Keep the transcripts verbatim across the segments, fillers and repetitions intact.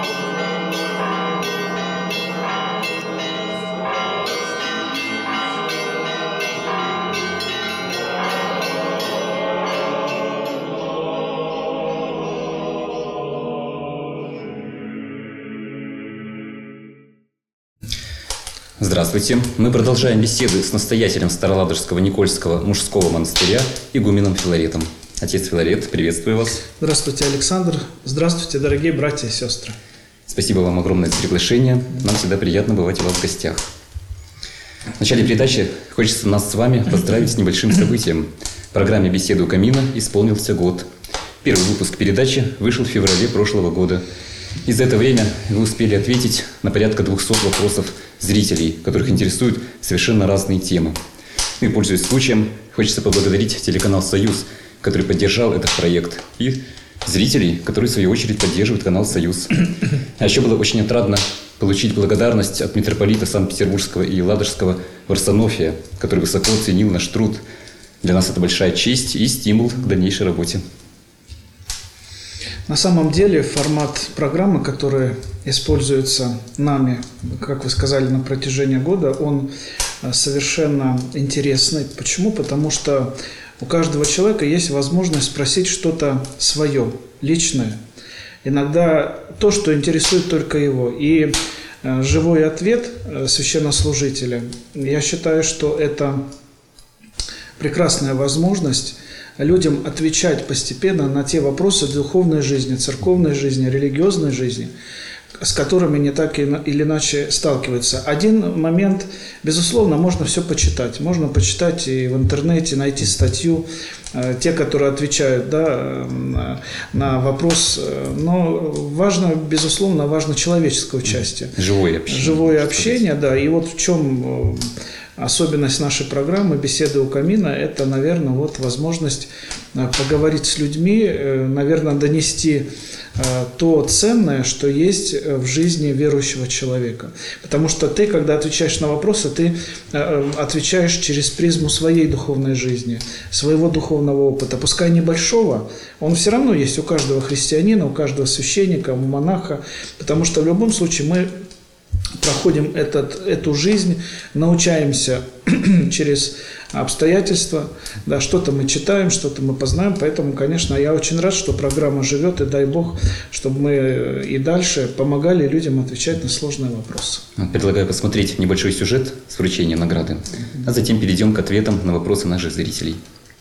Здравствуйте! Мы продолжаем беседы с настоятелем Староладожского Никольского мужского монастыря игуменом Филаретом. Отец Филарет, приветствую вас. Здравствуйте, Александр. Здравствуйте, дорогие братья и сестры. Спасибо вам огромное за приглашение. Нам всегда приятно бывать у вас в гостях. В начале передачи хочется нас с вами поздравить с небольшим событием. В программе «Беседы у камина» исполнился год. Первый выпуск передачи вышел в феврале прошлого года. И за это время вы успели ответить на порядка двухсот вопросов зрителей, которых интересуют совершенно разные темы. Ну и, пользуясь случаем, хочется поблагодарить телеканал «Союз», который поддержал этот проект, и зрителей, которые, в свою очередь, поддерживают канал «Союз». А еще было очень отрадно получить благодарность от митрополита Санкт-Петербургского и Ладожского Варсонофия, который высоко оценил наш труд. Для нас это большая честь и стимул к дальнейшей работе. На самом деле формат программы, который используется нами, как вы сказали, на протяжении года, он совершенно интересный. Почему? Потому что у каждого человека есть возможность спросить что-то свое, личное. Иногда то, что интересует только его. И живой ответ священнослужителя, я считаю, что это прекрасная возможность людям отвечать постепенно на те вопросы духовной жизни, церковной жизни, религиозной жизни, с которыми не так или иначе сталкиваются. Один момент, безусловно, можно все почитать. Можно почитать и в интернете, найти статью, те, которые отвечают, да, на вопрос. Но важно, безусловно, важно человеческое участие. Живое общение. Живое общение, да. И вот в чем особенность нашей программы «Беседы у камина» – это, наверное, вот возможность поговорить с людьми, наверное, донести то ценное, что есть в жизни верующего человека. Потому что ты, когда отвечаешь на вопросы, ты отвечаешь через призму своей духовной жизни, своего духовного опыта. Пускай небольшого, он все равно есть у каждого христианина, у каждого священника, у монаха, потому что в любом случае мы проходим этот, эту жизнь, научаемся через обстоятельства, да, что-то мы читаем, что-то мы познаем, поэтому, конечно, я очень рад, что программа живет, и дай Бог, чтобы мы и дальше помогали людям отвечать на сложные вопросы. Предлагаю посмотреть небольшой сюжет с вручением награды, а затем перейдем к ответам на вопросы наших зрителей.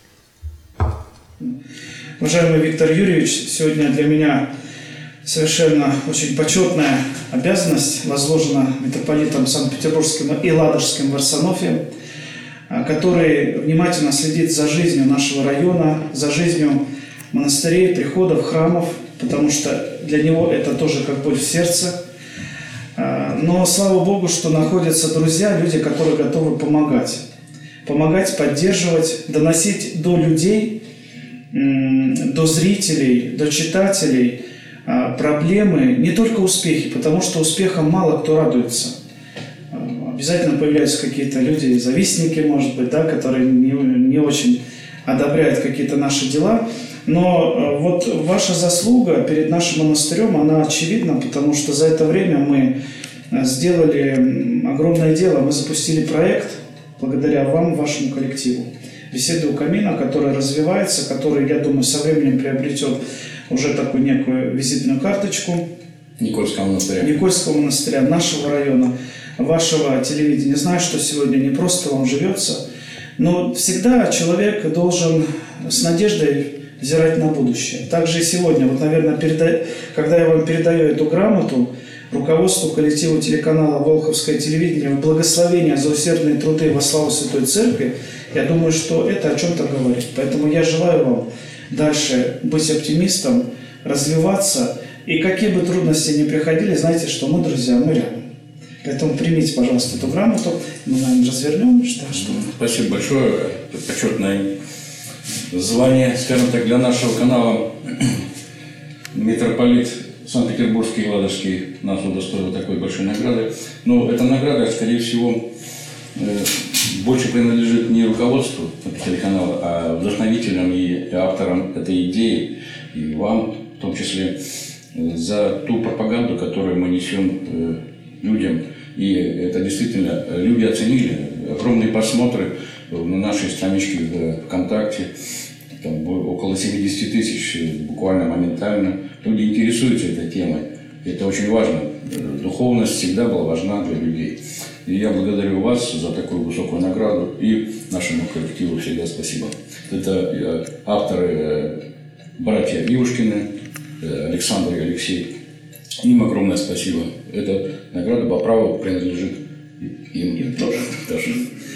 Уважаемый Виктор Юрьевич, сегодня для меня совершенно очень почетная обязанность возложена митрополитом Санкт-Петербургским и Ладожским Варсонофием, который внимательно следит за жизнью нашего района, за жизнью монастырей, приходов, храмов, потому что для него это тоже как боль в сердце. Но слава Богу, что находятся друзья, люди, которые готовы помогать. Помогать, поддерживать, доносить до людей, до зрителей, до читателей проблемы, не только успехи, потому что успехом мало кто радуется. Обязательно появляются какие-то люди, завистники, может быть, да, которые не, не очень одобряют какие-то наши дела. Но вот ваша заслуга перед нашим монастырем, она очевидна, потому что за это время мы сделали огромное дело. Мы запустили проект, благодаря вам, вашему коллективу, «Беседы у камина», который развивается, который, я думаю, со временем приобретет уже такую некую визитную карточку Никольского монастыря. Никольского монастыря, нашего района, вашего телевидения. Знаю, что сегодня не просто вам живется, но всегда человек должен с надеждой взирать на будущее. Также и сегодня, вот, наверное, переда... когда я вам передаю эту грамоту, руководству коллектива телеканала «Волховское телевидение» в благословение за усердные труды во славу Святой Церкви, я думаю, что это о чем-то говорит. Поэтому я желаю вам дальше быть оптимистом, развиваться. И какие бы трудности ни приходили, знайте, что мы, друзья, мы рядом. Поэтому примите, пожалуйста, эту грамоту. Мы, наверное, развернем. Что, что... Спасибо большое. Это почетное звание, скажем так, для нашего канала. Митрополит Санкт-Петербургский и Ладожский нас удостоил такой большой награды. Но эта награда, скорее всего, больше принадлежит не руководству телеканала, а вдохновителям и авторам этой идеи, и вам в том числе. за ту пропаганду, которую мы несем людям. И это действительно люди оценили. Огромные просмотры на нашей страничке в ВКонтакте. Там около семьдесят тысяч буквально моментально. Люди интересуются этой темой. Это очень важно. Духовность всегда была важна для людей. И я благодарю вас за такую высокую награду и нашему коллективу всегда спасибо. Это авторы братья Ивушкины, Александр и Алексей. Им огромное спасибо. Эта награда по праву принадлежит им, им тоже. тоже.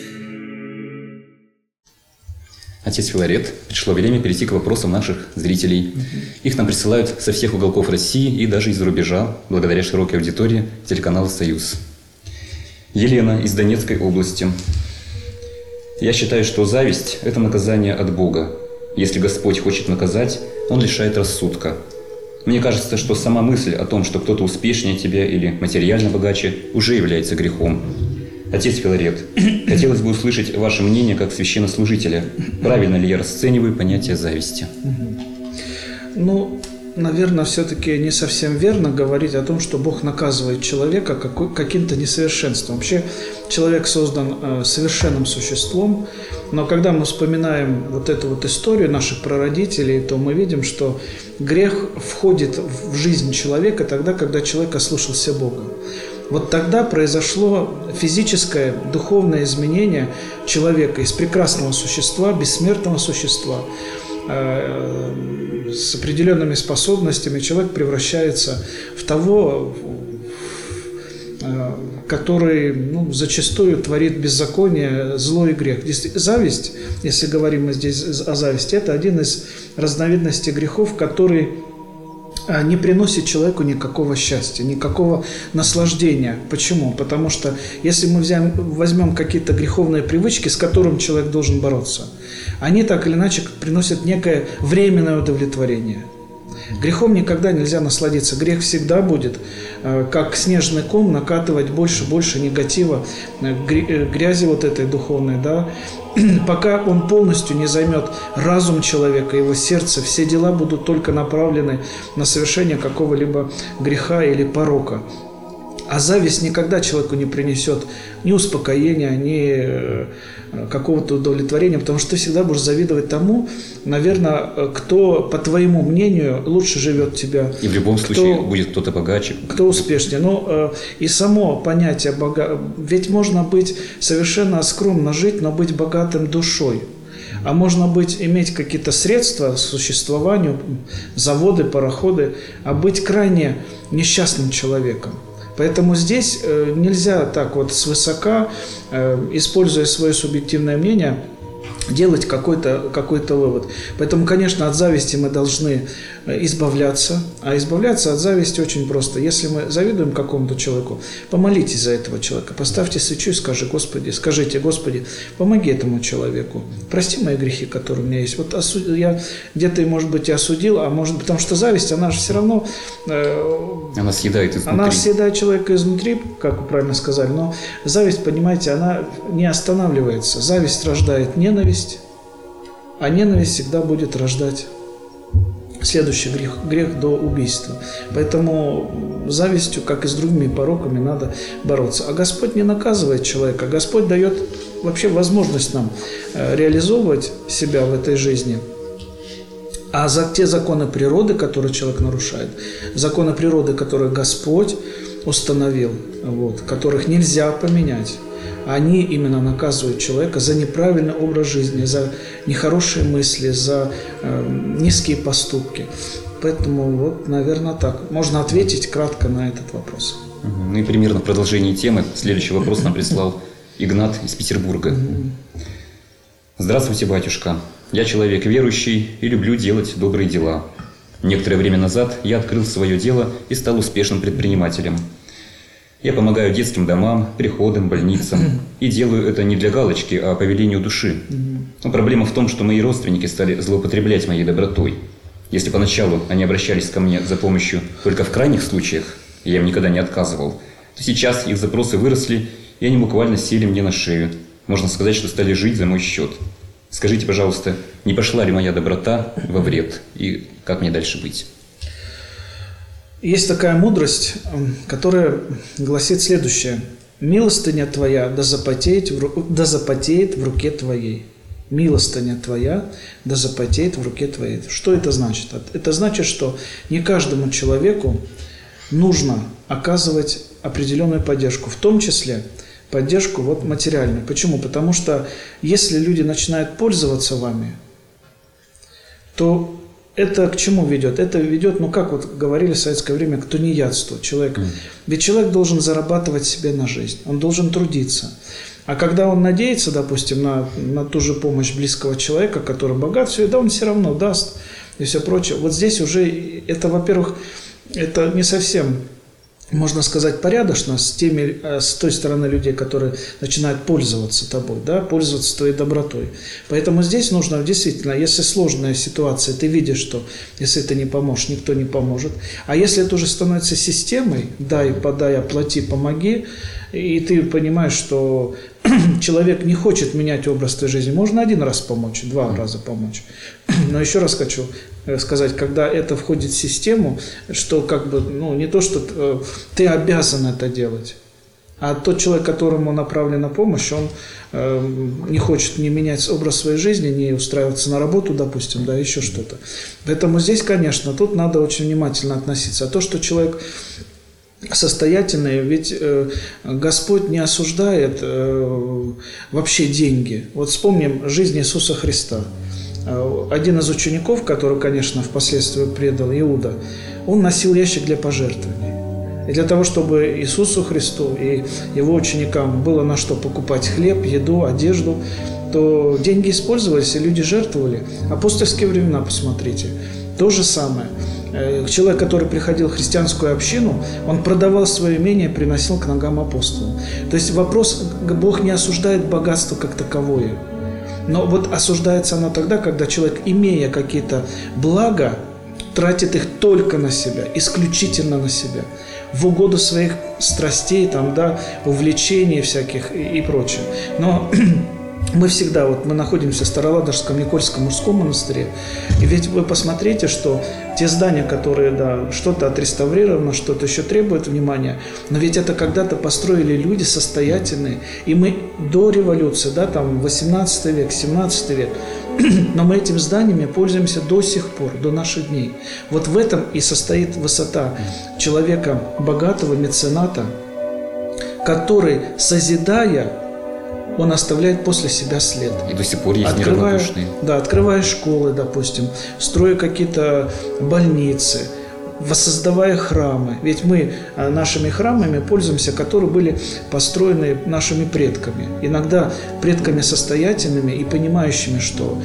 Отец Филарет, пришло время перейти к вопросам наших зрителей. Их нам присылают со всех уголков России и даже из-за рубежа, благодаря широкой аудитории телеканала «Союз». Елена из Донецкой области. Я считаю, что зависть – это наказание от Бога. Если Господь хочет наказать, Он лишает рассудка. Мне кажется, что сама мысль о том, что кто-то успешнее тебя или материально богаче, уже является грехом. Отец Филарет, хотелось бы услышать ваше мнение как священнослужителя. Правильно ли я расцениваю понятие зависти? Ну, наверное, все-таки не совсем верно говорить о том, что Бог наказывает человека какой, каким-то несовершенством. Вообще, человек создан э, совершенным существом, но когда мы вспоминаем вот эту вот историю наших прародителей, то мы видим, что грех входит в жизнь человека тогда, когда человек ослушался Бога. Вот тогда произошло физическое, духовное изменение человека из прекрасного существа, бессмертного существа, с определенными способностями человек превращается в того, который ну, зачастую творит беззаконие, зло и грех. Зависть, если говорим мы здесь о зависти, это один из разновидностей грехов, который не приносит человеку никакого счастья, никакого наслаждения. Почему? Потому что если мы взяем, возьмем какие-то греховные привычки, с которыми человек должен бороться, они так или иначе приносят некое временное удовлетворение. Грехом никогда нельзя насладиться. Грех всегда будет, как снежный ком, накатывать больше, больше негатива, грязи вот этой духовной, да, пока он полностью не займет разум человека, его сердце, все дела будут только направлены на совершение какого-либо греха или порока. А зависть никогда человеку не принесет ни успокоения, ни какого-то удовлетворения, потому что ты всегда будешь завидовать тому, наверное, кто, по твоему мнению, лучше живет тебя. И в любом случае кто, будет кто-то богаче. Кто успешнее. Но и само понятие бога... Ведь можно быть совершенно скромно жить, но быть богатым душой. А можно быть, иметь какие-то средства к существованию, заводы, пароходы, а быть крайне несчастным человеком. Поэтому здесь нельзя так вот свысока, используя свое субъективное мнение, делать какой-то, какой-то вывод. Поэтому, конечно, от зависти мы должны избавляться. А избавляться от зависти очень просто. Если мы завидуем какому-то человеку, помолитесь за этого человека, поставьте свечу и скажи, Господи, скажите, Господи, помоги этому человеку. Прости мои грехи, которые у меня есть. Вот осуд... я где-то, может быть, и осудил, а может быть, потому что зависть, она же все равно... Э... Она съедает изнутри. Она съедает человека изнутри, как вы правильно сказали, но зависть, понимаете, она не останавливается. Зависть рождает ненависть, а ненависть всегда будет рождать следующий грех, грех до убийства. Поэтому завистью, как и с другими пороками, надо бороться. А Господь не наказывает человека. Господь дает вообще возможность нам реализовывать себя в этой жизни. А за те законы природы, которые человек нарушает, законы природы, которые Господь установил, вот, которых нельзя поменять, они именно наказывают человека за неправильный образ жизни, за нехорошие мысли, за э, низкие поступки. Поэтому вот, наверное, так. Можно ответить кратко на этот вопрос. Ну и примерно в продолжении темы следующий вопрос нам прислал Игнат из Петербурга. Здравствуйте, батюшка. Я человек верующий и люблю делать добрые дела. Некоторое время назад я открыл свое дело и стал успешным предпринимателем. Я помогаю детским домам, приходам, больницам. И делаю это не для галочки, а по велению души. Но проблема в том, что мои родственники стали злоупотреблять моей добротой. Если поначалу они обращались ко мне за помощью только в крайних случаях, и я им никогда не отказывал, то сейчас их запросы выросли, и они буквально сели мне на шею. Можно сказать, что стали жить за мой счет. Скажите, пожалуйста, не пошла ли моя доброта во вред? И как мне дальше быть? Есть такая мудрость, которая гласит следующее. «Милостыня твоя да запотеет в, ру... да запотеет в руке твоей». Милостыня твоя да запотеет в руке твоей. Что это значит? Это значит, что не каждому человеку нужно оказывать определенную поддержку, в том числе поддержку вот материальную. Почему? Потому что если люди начинают пользоваться вами, то это к чему ведет? Это ведет, ну как вот говорили в советское время, к тунеядству человека. Ведь человек должен зарабатывать себе на жизнь, он должен трудиться. А когда он надеется, допустим, на, на ту же помощь близкого человека, который богат, все, да, он все равно даст и все прочее. Вот здесь уже это, во-первых, это не совсем, можно сказать, порядочно с теми, с той стороны людей, которые начинают пользоваться тобой, да, пользоваться твоей добротой. Поэтому здесь нужно действительно, если сложная ситуация, ты видишь, что если ты не поможешь, никто не поможет. А если это уже становится системой, дай, подай, оплати, помоги, и ты понимаешь, что человек не хочет менять образ твоей жизни, можно один раз помочь, два раза помочь. Но еще раз хочу сказать, когда это входит в систему, что как бы, ну, не то, что ты обязан это делать, а тот человек, которому направлена помощь, он э, не хочет не менять образ своей жизни, не устраиваться на работу, допустим, да, еще что-то. Поэтому здесь, конечно, тут надо очень внимательно относиться. А то, что человек состоятельные, ведь э, Господь не осуждает э, вообще деньги. Вот вспомним жизнь Иисуса Христа. Э, один из учеников, который, конечно, впоследствии предал, Иуда, он носил ящик для пожертвований. И для того, чтобы Иисусу Христу и его ученикам было на что покупать хлеб, еду, одежду, то деньги использовались, и люди жертвовали. Апостольские времена, посмотрите, то же самое. Человек, который приходил в христианскую общину, он продавал свое имение и приносил к ногам апостолов. То есть вопрос, Бог не осуждает богатство как таковое. Но вот осуждается оно тогда, когда человек, имея какие-то блага, тратит их только на себя, исключительно на себя, в угоду своих страстей, там, да, увлечений всяких и, и прочее. Но мы всегда, вот мы находимся в Староладожском Никольском мужском монастыре, и ведь вы посмотрите, что те здания, которые, да, что-то отреставрировано, что-то еще требует внимания, но ведь это когда-то построили люди состоятельные, и мы до революции, да, там восемнадцатый век, семнадцатый век, но мы этими зданиями пользуемся до сих пор, до наших дней. Вот в этом и состоит высота человека богатого, мецената, который, созидая, он оставляет после себя след. И до сих пор есть открывая, неравнодушные. Да, открывая школы, допустим, строя какие-то больницы, воссоздавая храмы. Ведь мы нашими храмами пользуемся, которые были построены нашими предками. Иногда предками состоятельными и понимающими, что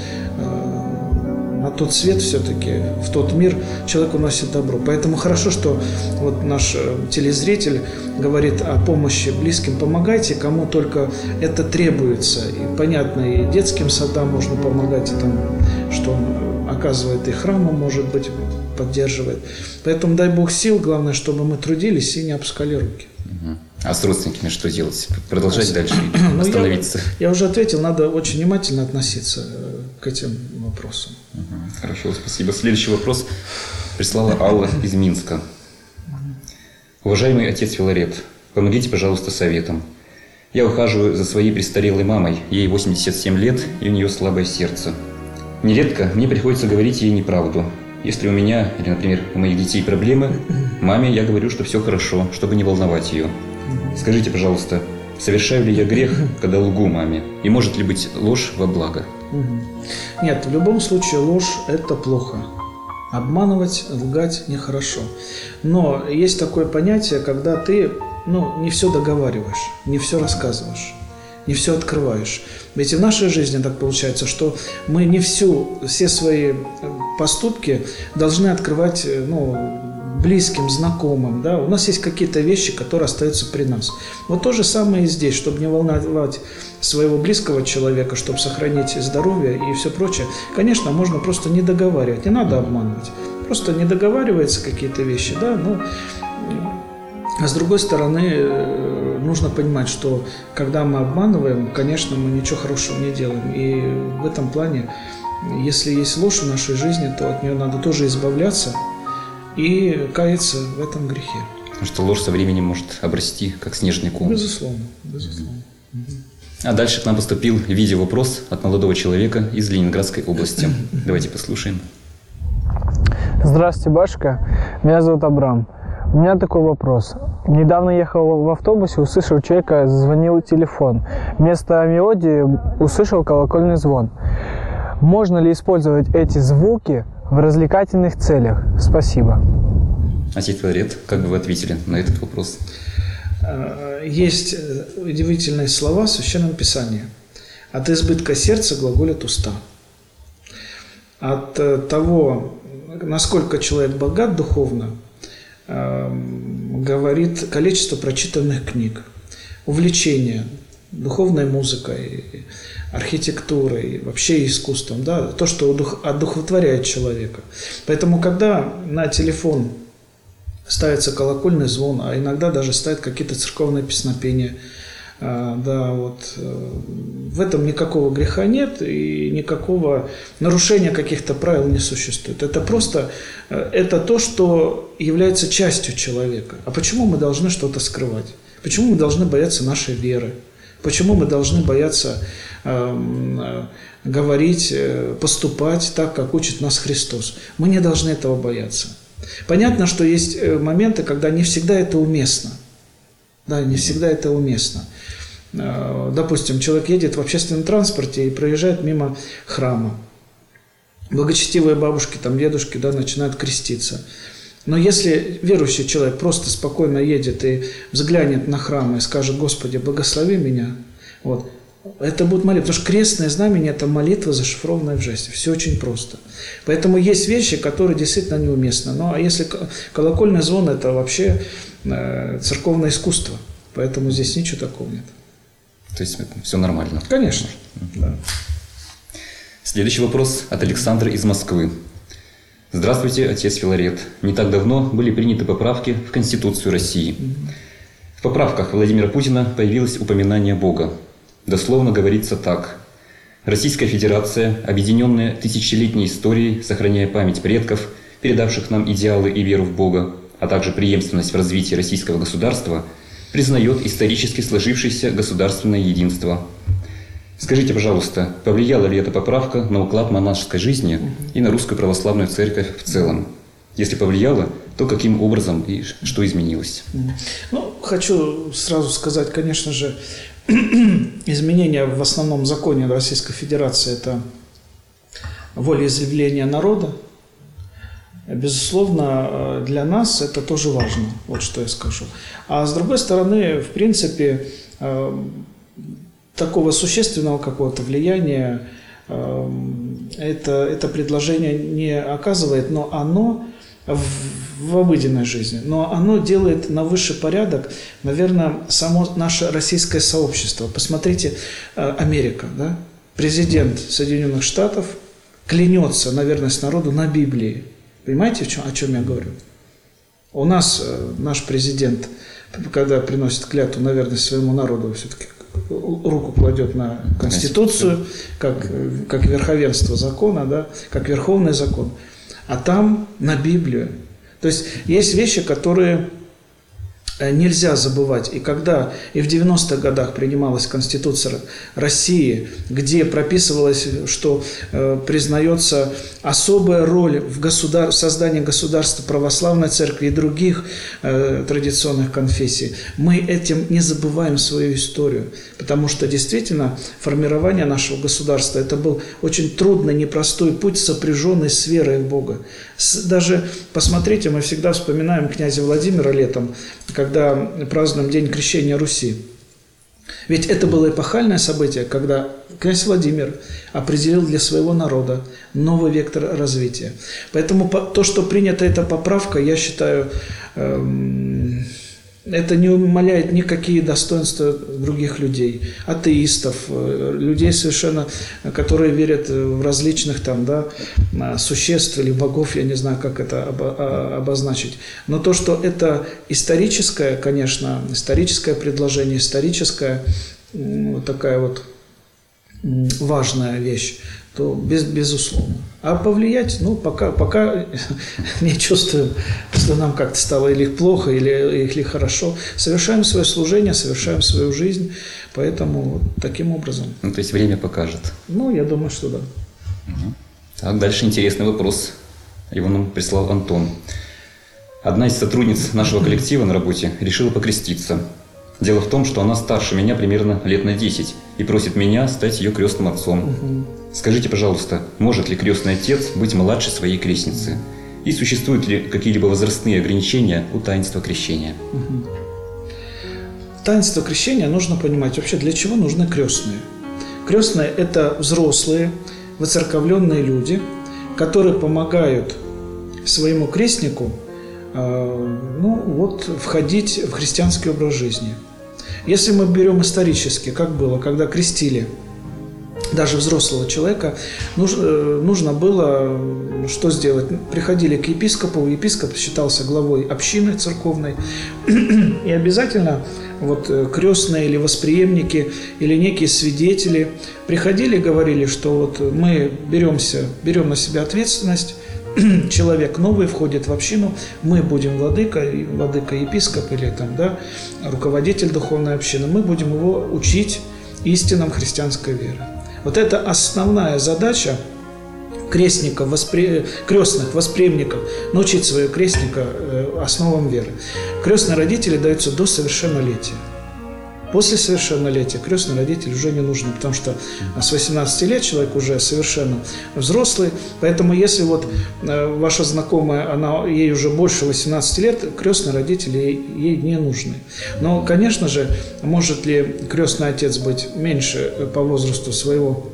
э, на тот свет все-таки, в тот мир человек уносит добро. Поэтому хорошо, что вот наш телезритель говорит о помощи близким. Помогайте, кому только это требуется. И понятно, и детским садам можно помогать, и там, что он оказывает, и храмом, может быть, поддерживает. Поэтому дай Бог сил, главное, чтобы мы трудились и не опускали руки. А с родственниками что делать? Продолжать а, дальше, ну, остановиться? Я, я уже ответил, надо очень внимательно относиться к этим вопросам. Угу. Хорошо, спасибо. Следующий вопрос прислала Алла из Минска. Уважаемый отец Филарет, помогите, пожалуйста, советом. Я ухаживаю за своей престарелой мамой, ей восемьдесят семь лет, и у нее слабое сердце. Нередко мне приходится говорить ей неправду. Если у меня или, например, у моих детей проблемы, маме я говорю, что все хорошо, чтобы не волновать ее. Скажите, пожалуйста, совершаю ли я грех, когда лгу маме? И может ли быть ложь во благо? Нет, в любом случае ложь – это плохо. Обманывать, лгать нехорошо. Но есть такое понятие, когда ты, ну, не все договариваешь, не все рассказываешь, не все открываешь. Ведь и в нашей жизни так получается, что мы не всю, все свои поступки должны открывать, ну, близким, знакомым. Да? У нас есть какие-то вещи, которые остаются при нас. Вот то же самое и здесь, чтобы не волновать своего близкого человека, чтобы сохранить здоровье и все прочее. Конечно, можно просто не договаривать, не надо обманывать. Просто не договариваются какие-то вещи, да, ну, а с другой стороны, нужно понимать, что когда мы обманываем, конечно, мы ничего хорошего не делаем. И в этом плане, если есть ложь в нашей жизни, то от нее надо тоже избавляться. и каяться в этом грехе. Потому что ложь со временем может обрасти, как снежный ком. Безусловно, безусловно. А дальше к нам поступил видеовопрос от молодого человека из Ленинградской области. Давайте послушаем. Здравствуйте, батюшка. Меня зовут Абрам. У меня такой вопрос. Недавно ехал в автобусе, услышал человека, звонил телефон. Вместо мелодии услышал колокольный звон. Можно ли использовать эти звуки в развлекательных целях? Спасибо. Отец Филарет, как бы вы ответили на этот вопрос? Есть удивительные слова в Священном Писании. От избытка сердца глаголят уста. От того, насколько человек богат духовно, говорит количество прочитанных книг, увлечение духовной музыкой, архитектурой, вообще искусством, да, то, что одухотворяет человека. Поэтому, когда на телефон ставится колокольный звон, а иногда даже ставят какие-то церковные песнопения, да, вот, в этом никакого греха нет и никакого нарушения каких-то правил не существует. Это просто, это то, что является частью человека. А почему мы должны что-то скрывать? Почему мы должны бояться нашей веры? Почему мы должны бояться э, говорить, поступать так, как учит нас Христос? Мы не должны этого бояться. Понятно, что есть моменты, когда не всегда это уместно. Да, не всегда это уместно. Допустим, человек едет в общественном транспорте и проезжает мимо храма. Благочестивые бабушки, там, дедушки, да, начинают креститься. Но если верующий человек просто спокойно едет и взглянет на храм и скажет: «Господи, благослови меня», вот, это будет молитва. Потому что крестное знамение – это молитва, зашифрованная в жесте. Все очень просто. Поэтому есть вещи, которые действительно неуместны. Ну, а если колокольный звон – это вообще э, церковное искусство. Поэтому здесь ничего такого нет. То есть все нормально? Конечно. Да. Следующий вопрос от Александра из Москвы. Здравствуйте, отец Филарет. Не так давно были приняты поправки в Конституцию России. В поправках Владимира Путина появилось упоминание Бога. Дословно говорится так. Российская Федерация, объединенная тысячелетней историей, сохраняя память предков, передавших нам идеалы и веру в Бога, а также преемственность в развитии российского государства, признает исторически сложившееся государственное единство. Скажите, пожалуйста, повлияла ли эта поправка на уклад монашеской жизни и на русскую православную церковь в целом? Если повлияла, то каким образом и что изменилось? Ну, хочу сразу сказать, конечно же, изменения в основном законе Российской Федерации – это волеизъявление народа. Безусловно, для нас это тоже важно, вот что я скажу. А с другой стороны, в принципе, такого существенного какого-то влияния это, это предложение не оказывает, но оно в, в обыденной жизни, но оно делает на высший порядок, наверное, само наше российское сообщество. Посмотрите, Америка, да? Президент Соединенных Штатов клянется на верность народу на Библии. Понимаете, в чем, о чем я говорю? У нас наш президент, когда приносит клятву на верность своему народу, все-таки руку кладет на Конституцию, как, как верховенство закона, да, как верховный закон, а там на Библию. То есть есть вещи, которые нельзя забывать. И когда и в девяностых годах принималась Конституция России, где прописывалось, что э, признается особая роль в, государ... в создании государства православной церкви и других э, традиционных конфессий, мы этим не забываем свою историю. Потому что действительно формирование нашего государства – это был очень трудный, непростой путь, сопряженный с верой в Бога. С... Даже посмотрите, мы всегда вспоминаем князя Владимира летом, когда празднуем День Крещения Руси. Ведь это было эпохальное событие, когда князь Владимир определил для своего народа новый вектор развития. Поэтому то, что принята эта поправка, я считаю, эм, это не умаляет никакие достоинства других людей, атеистов, людей совершенно, которые верят в различных там, да, существ или богов, я не знаю, как это обозначить. Но то, что это историческое, конечно, историческое предложение, историческая вот такая вот важная вещь, то без, безусловно. А повлиять, ну, пока, пока не чувствуем, что нам как-то стало или плохо, или, или хорошо. Совершаем свое служение, совершаем свою жизнь, поэтому вот таким образом. Ну, то есть время покажет. Ну, я думаю, что да. Так, дальше интересный вопрос. Его нам прислал Антон. Одна из сотрудниц нашего коллектива на работе решила покреститься. Дело в том, что она старше меня примерно лет на десять и просит меня стать ее крестным отцом. Угу. Скажите, пожалуйста, может ли крестный отец быть младше своей крестницы? И существуют ли какие-либо возрастные ограничения у таинства крещения? Угу. Таинство крещения нужно понимать вообще, для чего нужны крестные. Крестные – это взрослые, воцерковленные люди, которые помогают своему крестнику э, ну, вот, входить в христианский образ жизни. Если мы берем исторически, как было, когда крестили даже взрослого человека, нужно, нужно было что сделать? Приходили к епископу, епископ считался главой общины церковной, и обязательно вот крестные или восприемники, или некие свидетели приходили и говорили, что вот мы беремся, берем на себя ответственность, человек новый входит в общину, мы будем владыка, владыка епископ или там, да, руководитель духовной общины, мы будем его учить истинам христианской веры. Вот это основная задача крестников, воспри... крестных, восприемников, научить своего крестника основам веры. Крестные родители даются до совершеннолетия. После совершеннолетия крестный родитель уже не нужен, потому что с восемнадцати лет человек уже совершенно взрослый. Поэтому если вот ваша знакомая, она, ей уже больше восемнадцати лет, крестные родители ей, ей не нужны. Но, конечно же, может ли крестный отец быть меньше по возрасту своего,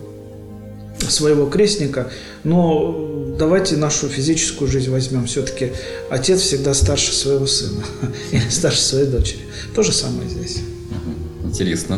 своего крестника, но давайте нашу физическую жизнь возьмем. Все-таки отец всегда старше своего сына или старше своей дочери. То же самое здесь. Интересно.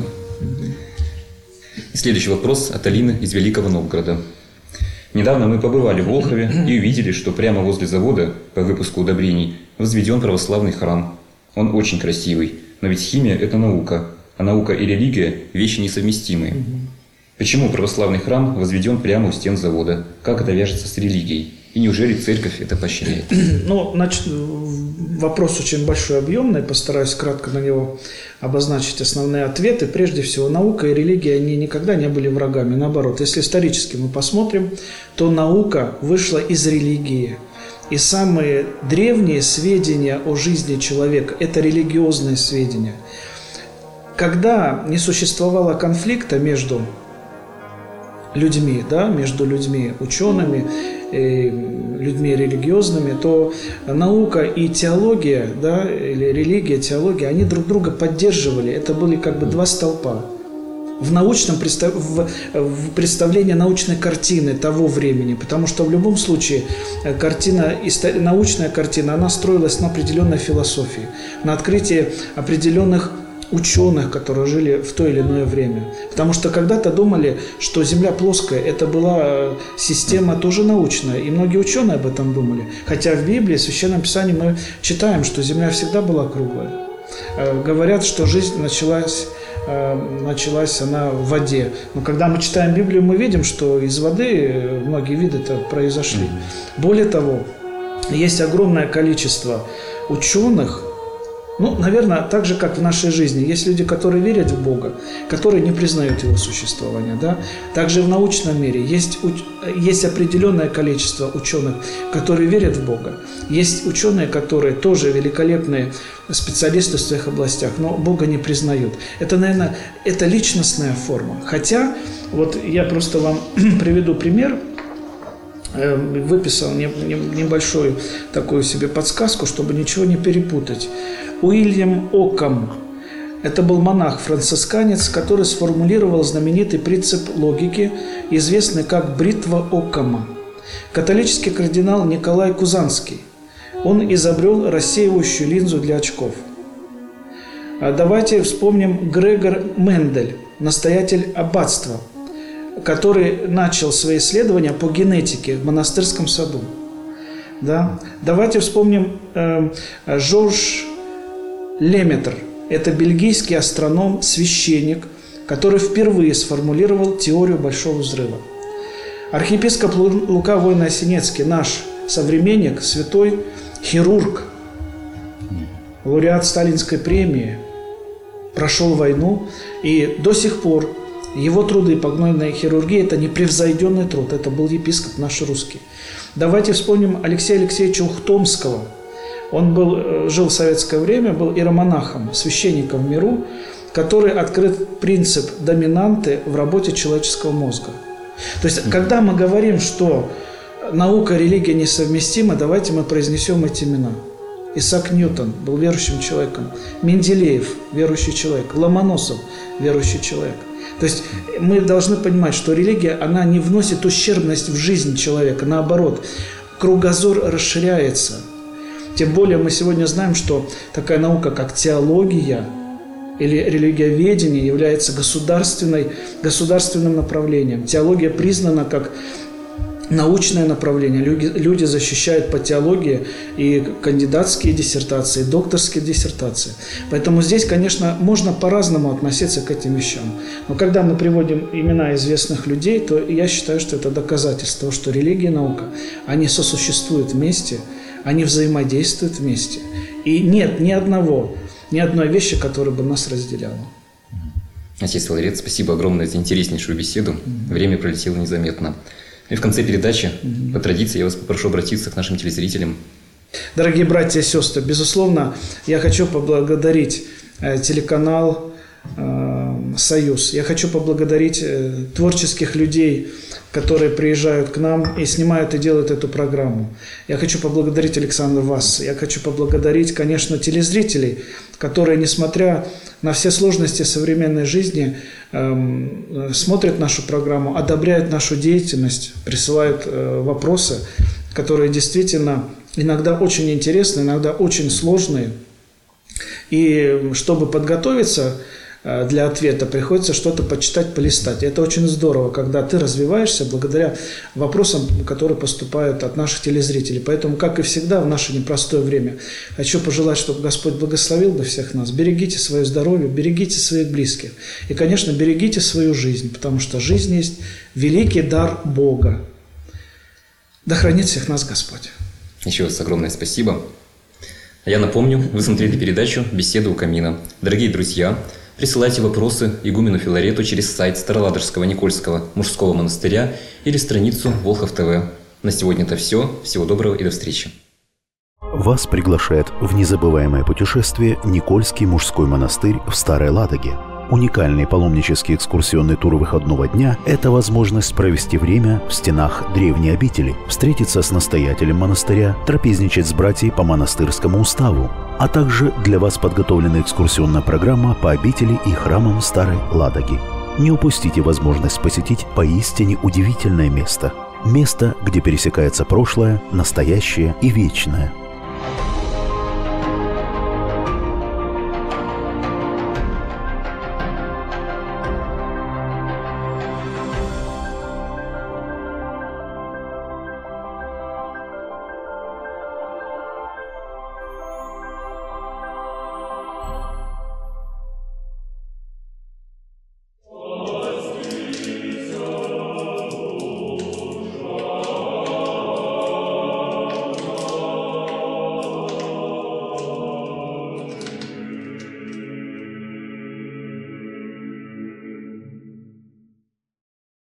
И следующий вопрос от Алины из Великого Новгорода. Недавно мы побывали в Волхове и увидели, что прямо возле завода по выпуску удобрений возведен православный храм. Он очень красивый, но ведь химия – это наука, а наука и религия – вещи несовместимые. Почему православный храм возведен прямо у стен завода? Как это вяжется с религией? И неужели церковь это поощряет? Ну, значит, вопрос очень большой, объемный. Постараюсь кратко на него обозначить основные ответы. Прежде всего, наука и религия, они никогда не были врагами. Наоборот, если исторически мы посмотрим, то наука вышла из религии. И самые древние сведения о жизни человека – это религиозные сведения. Когда не существовало конфликта между людьми, да, между людьми учеными, людьми религиозными, то наука и теология, да, или религия, теология, они друг друга поддерживали. Это были как бы два столпа. В научном представ... в... в представлении научной картины того времени, потому что в любом случае картина, научная картина, она строилась на определенной философии, на открытии определенных ученых, которые жили в то или иное время. Потому что когда-то думали, что Земля плоская, это была система тоже научная, и многие ученые об этом думали. Хотя в Библии, в Священном Писании мы читаем, что Земля всегда была круглая. Говорят, что жизнь началась, началась она в воде. Но когда мы читаем Библию, мы видим, что из воды многие виды-то произошли. Более того, есть огромное количество ученых. Ну, наверное, так же, как в нашей жизни. Есть люди, которые верят в Бога, которые не признают Его существование. Да? Также в научном мире есть, есть определенное количество ученых, которые верят в Бога. Есть ученые, которые тоже великолепные специалисты в своих областях, но Бога не признают. Это, наверное, это личностная форма. Хотя, вот я просто вам приведу пример. Выписал небольшую такую себе подсказку, чтобы ничего не перепутать. Уильям Оккам. Это был монах-францисканец, который сформулировал знаменитый принцип логики, известный как бритва Оккама. Католический кардинал Николай Кузанский. Он изобрел рассеивающую линзу для очков. Давайте вспомним Грегор Мендель, настоятель аббатства, который начал свои исследования по генетике в монастырском саду. Да? Давайте вспомним э, Жорж Леметр. Это бельгийский астроном, священник, который впервые сформулировал теорию Большого взрыва. Архиепископ Лука Войно-Осинецкий, наш современник, святой хирург, лауреат Сталинской премии, прошел войну, и до сих пор его труды по гнойной хирургии – это непревзойденный труд. Это был епископ наш русский. Давайте вспомним Алексея Алексеевича Ухтомского. Он был, жил в советское время, был иеромонахом, священником в миру, который открыт принцип доминанты в работе человеческого мозга. То есть, когда мы говорим, что наука и религия несовместимы, давайте мы произнесем эти имена. Исаак Ньютон был верующим человеком, Менделеев – верующий человек, Ломоносов – верующий человек. То есть мы должны понимать, что религия, она не вносит ущербность в жизнь человека, наоборот, кругозор расширяется. Тем более мы сегодня знаем, что такая наука, как теология или религиоведение, является государственной, государственным направлением. Теология признана как научное направление. Люди, люди защищают по теологии и кандидатские диссертации, и докторские диссертации. Поэтому здесь, конечно, можно по-разному относиться к этим вещам. Но когда мы приводим имена известных людей, то я считаю, что это доказательство того, что религия и наука, они сосуществуют вместе, они взаимодействуют вместе. И нет ни одного, ни одной вещи, которая бы нас разделяла. Отец Филарет, спасибо огромное за интереснейшую беседу. Mm-hmm. Время пролетело незаметно. И в конце передачи, mm-hmm. по традиции, я вас попрошу обратиться к нашим телезрителям. Дорогие братья и сестры, безусловно, я хочу поблагодарить э, телеканал э, «Союз». Я хочу поблагодарить э, творческих людей, которые приезжают к нам и снимают и делают эту программу. Я хочу поблагодарить Александра Васса. Я хочу поблагодарить, конечно, телезрителей, которые, несмотря на все сложности современной жизни, э, смотрят нашу программу, одобряют нашу деятельность, присылают э, вопросы, которые действительно иногда очень интересны, иногда очень сложные. И чтобы подготовиться для ответа, приходится что-то почитать, полистать. И это очень здорово, когда ты развиваешься благодаря вопросам, которые поступают от наших телезрителей. Поэтому, как и всегда, в наше непростое время хочу пожелать, чтобы Господь благословил бы всех нас. Берегите свое здоровье, берегите своих близких. И, конечно, берегите свою жизнь, потому что жизнь есть великий дар Бога. Да хранит всех нас Господь. Еще раз огромное спасибо. Я напомню, вы смотрели передачу «Беседа у камина». Дорогие друзья, присылайте вопросы игумену Филарету через сайт Староладожского Никольского мужского монастыря или страницу Волхов ТВ. На сегодня это все. Всего доброго и до встречи. Вас приглашает в незабываемое путешествие Никольский мужской монастырь в Старой Ладоге. Уникальный паломнический экскурсионный тур выходного дня – это возможность провести время в стенах древней обители, встретиться с настоятелем монастыря, трапезничать с братьями по монастырскому уставу, а также для вас подготовлена экскурсионная программа по обители и храмам Старой Ладоги. Не упустите возможность посетить поистине удивительное место. Место, где пересекается прошлое, настоящее и вечное –